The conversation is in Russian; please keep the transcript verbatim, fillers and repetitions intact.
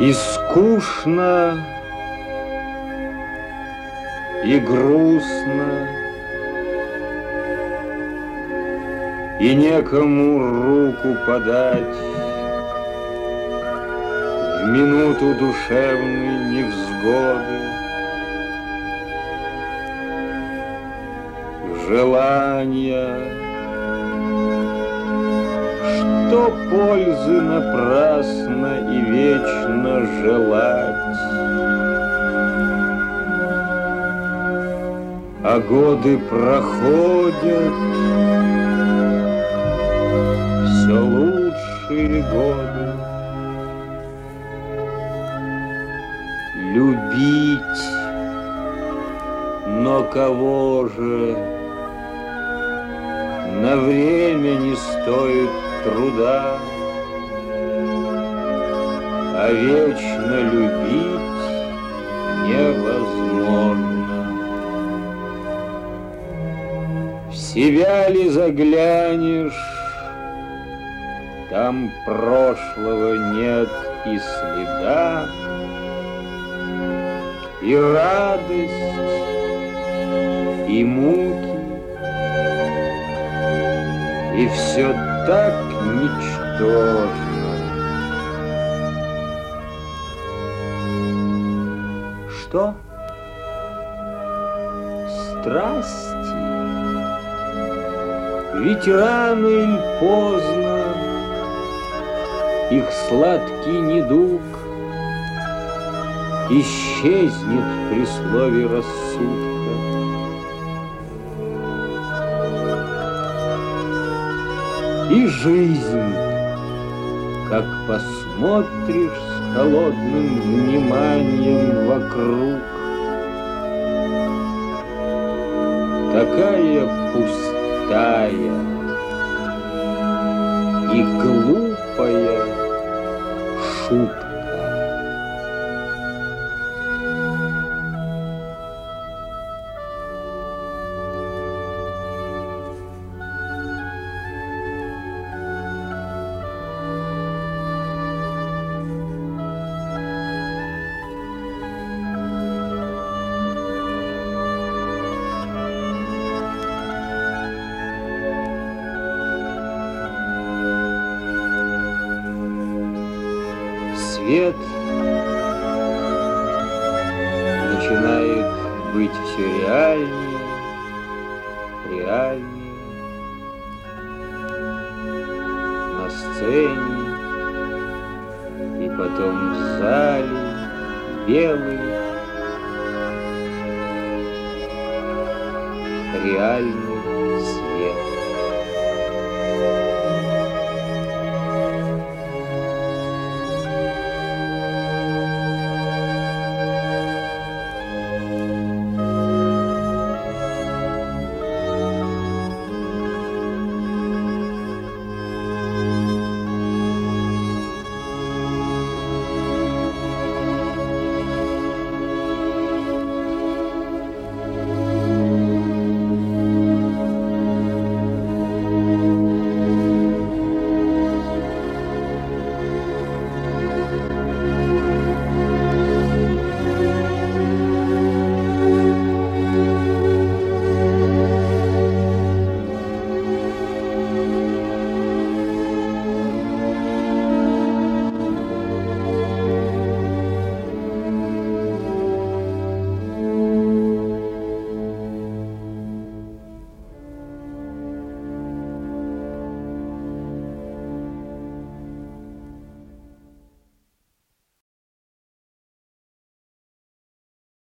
И скучно, и грустно, и некому руку подать в минуту душевной невзгоды. Желания, что пользы напрасно и вечно желать, а годы проходят, все лучшие годы. Любить, но кого же? На время не стоит труда, а вечно любить невозможно. В себя ли заглянешь, там прошлого нет и следа, и радость, и муки, и все так ничтожно. Что? Страсти? Ведь рано или поздно их сладкий недуг исчезнет при слове рассудка. И жизнь, как посмотришь с холодным вниманием вокруг, такая пустая и глупая шутка. Свет начинает быть все реальнее, реальнее. На сцене и потом в зале белый, реальный.